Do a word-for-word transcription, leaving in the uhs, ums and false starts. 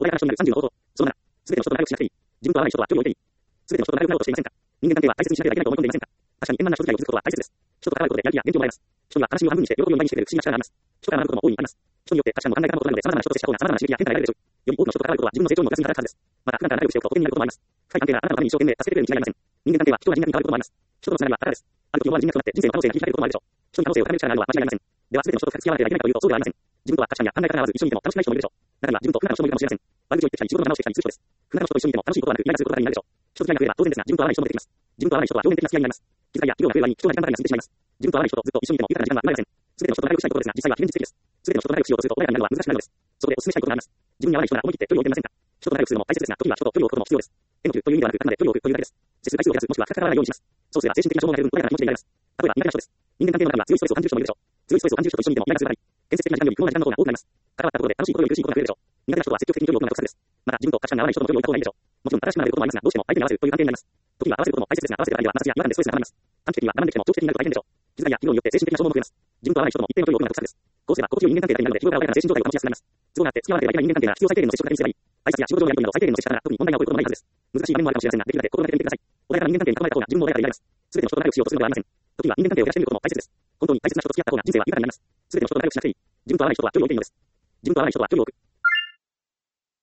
穏やかな人になるさんじゅうの方法。そのなな、すべての人と仲良くしなくていい。自分と合わない人とは距離を置いていい。すべての人と仲良くなろうとしていませんか。人間関係は大切にしなければいけないと思い込んでいませんか。確かに円満な人付き合いを築くことは大切です。人と関わることでやる気や元気をもらえます。人には話を半分にして喜びを倍にしてくれる不思議な力があります。人から学ぶことも大いにあります。人によって価値観も考え方も異なるので、様々な人と接した方が様々な刺激や変化が得られるでしょう。より多くの人と関わることは自分の成長にも役に立つはずです。また、普段から仲良くしておくと特になることもあります。深い関係があなたのために一生懸命助けてくれるに違いありません。人間関係は人が人脈に変わることもあります。人とのつながりは宝です。ある時思わぬ人脈となって人生の可能性が切り開けることもあるでしょう。人に可能性を高める力があるのは間違いありません。では、すべての人と付き合わなければいけないかというと、そうではありません。自分とは価値観や考え方が合わず、一緒にいても楽しくない人もいるでしょう。中には自分と不仲の人もいるかもしれません。悪口を言ってきたり、仕事の話をしてきたりする人です。不仲の人と一緒にいても楽しいことはなく、イライラすることがありになるでしょう。人付き合いが増えれば当然ですが、自分と合わない人も出てきます。自分と合わない人とは表面的な付き合いになります。気遣いや企業が増える割に人は時間ばかりが過ぎてしまいます。自分と合わない人とずっと一緒にいても豊かな時間が生まれません。すべての人と仲良くしたいことですが、実際は非現実的です。すべての人と仲良くしようとすると穏やかになるのは難しくなるのです。そこでお勧めしたいことがあります。自分に合わない人なら思い切って距離を置いてみませんか。人と仲良くするのも大切ですが、時には人と距離を置くことも必要です。縁を切るという意味ではなく、あくまで距離を置くというだけです。接する回数を減らす、もしくは深く関わらないようにします。そうすれば精神的な消耗が減る分、穏やかな気持ちでいられます。例えば苦手な人です。人間関係の中には強いストレスを感じる人もいるでしょう。強いストレスを感じる人と一緒にいてもイライラするばかり。建設的な時間より不毛な時間の方が多くなります。関わったことで楽しいことより苦しいことが増えるでしょう。苦手な人は積極的に距離を置くのが得策です。また、自分と価値観が合わない人とも距離を置いた方がいいでしょう。もちろん正しくなれることもありますが、どうしても相手に合わせるという関係になります。時には合わせることも大切ですが、合わせてる間には摩擦や違和感でストレスが溜まります。短期的には我慢できても長期的になると大変でしょう。気遣いや企業によって精神的な消耗も増えます。自分と合わない人とも一定の距離を置くのが得策です。こうすれば心地よい人間関係が手になるので、日頃から穏やかな精神状態を保ちやすくなります。都合があって付き合わなければいけない人間関係が必要最低限の接触だけにすればいい。挨拶や仕事上のやり取りなど最低限の接し方が特に問題が起こることもないはずです。難しい場面もあるかもしれませんが、できるだけ心がけてみてください。穏やかな人間関係に囲まれた方が自分も穏やかでいられます。すべての人と仲良くしようとするのではありません。時には人間関係を減らしてみることも大切です。本当に大切な人と付き合った方が人生は豊かになります。すべての人と仲良くしなくていい。自分と合わない人とは距離を置いていいのです。自分と合わない人とは距離を置く。